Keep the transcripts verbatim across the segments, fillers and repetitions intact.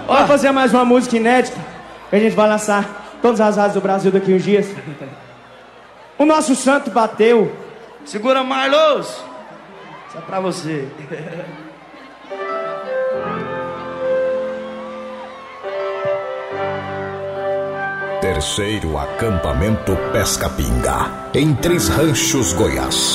Vamos fazer mais uma música inédita que a gente vai lançar todas as rádios do Brasil daqui uns dias. O nosso santo bateu. Segura, Marlos. Isso é pra você. Terceiro acampamento Pesca-Pinga, em Três Ranchos, Goiás.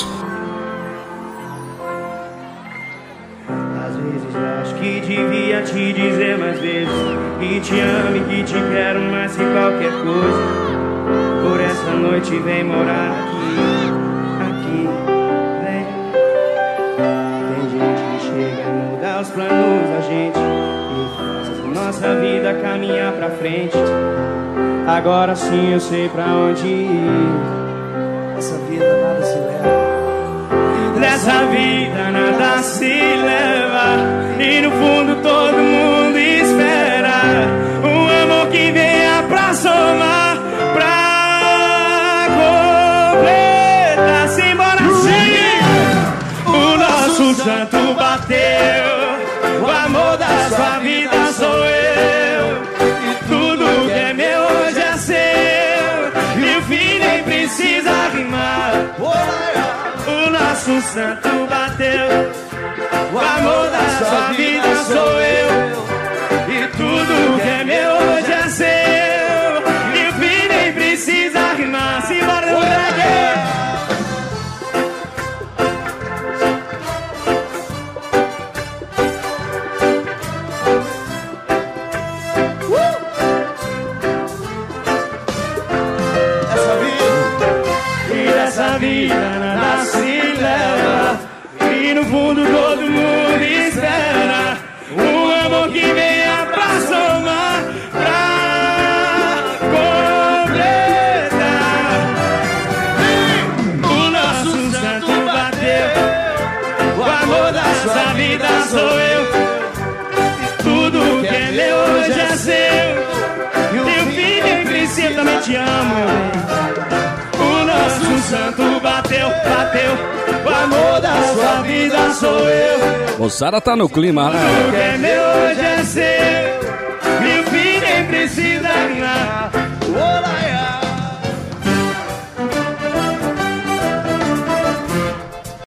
Às vezes acho que devia te dizer mais vezes que te amo e que te quero mais que qualquer coisa. Por essa noite vem morar aqui, aqui, vem. Tem gente que chega a mudar os planos da gente e faz a nossa vida caminhar pra frente. Agora sim eu sei pra onde ir. Essa vida nada se leva. Nessa vida nada se leva. E no fundo todo mundo espera um amor que venha pra somar, pra completar. Simbora sim. O nosso santo bateu. O amor da sua vida sou eu. E tudo que é meu hoje é seu. E o fim nem precisa rimar. O nosso santo bateu. O amor da sua vida sou eu. E tudo que é meu hoje é seu. E o fim nem precisa rimar. Simbora no reggae. Essa vida nada se leva. E no fundo todo mundo espera um amor que venha pra somar, pra completar. O nosso santo bateu. O amor da sua vida sou eu. Tudo que é meu hoje é seu. E o fim nem precisa, também te amo, meu bem. O nosso santo bateu, bateu. O amor da sua vida sou eu. Moçada tá no clima, né? Tudo que é meu